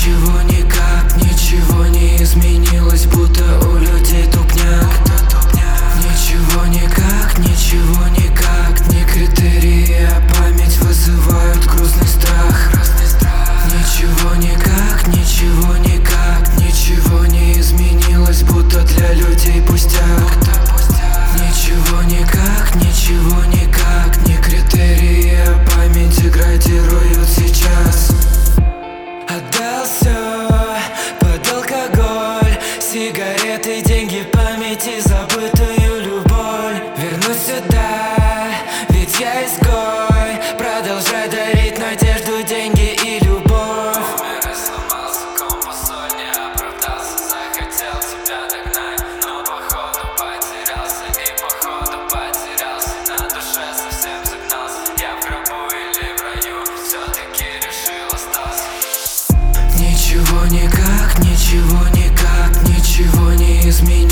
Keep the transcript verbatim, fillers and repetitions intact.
Ничего никак, ничего не изменилось, будто у людей тупняк. Ничего никак, ничего никак, не критерии, а память вызывают грустный страх. Ничего никак, ничего никак, ничего не изменилось, будто для людей пустяк. Ничего никак, ничего никак, не критерии, а память деградируют сейчас. Отдал все под алкоголь, сигареты, деньги, память и забытую любовь. Вернусь сюда, ведь я изгой, продолжай дарить надежду, деньги и любовь. Умер и сломался компас, соль не оправдался, захотел тебя догнать, но походу потерялся и походу потерялся, на душе совсем загнался. Я в гробу или в раю, все-таки решил остаться. Ничего никак, ничего никак, ничего не изменилось.